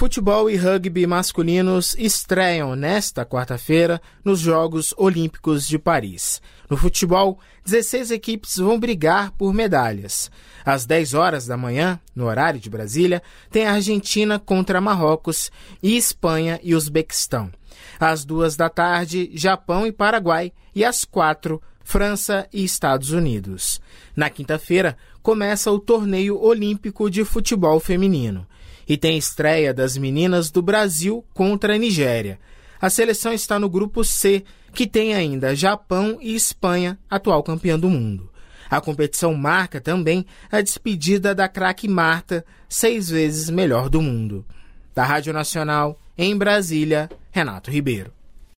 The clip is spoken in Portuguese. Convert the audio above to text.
Futebol e rugby masculinos estreiam nesta quarta-feira nos Jogos Olímpicos de Paris. No futebol, 16 equipes vão brigar por medalhas. Às 10 horas da manhã, no horário de Brasília, tem a Argentina contra Marrocos e Espanha e Uzbequistão. Às 2 da tarde, Japão e Paraguai, e às 4, França e Estados Unidos. Na quinta-feira, começa o Torneio Olímpico de Futebol Feminino. E tem estreia das meninas do Brasil contra a Nigéria. A seleção está no grupo C, que tem ainda Japão e Espanha, atual campeã do mundo. A competição marca também a despedida da craque Marta, 6 vezes melhor do mundo. Da Rádio Nacional, em Brasília, Renato Ribeiro.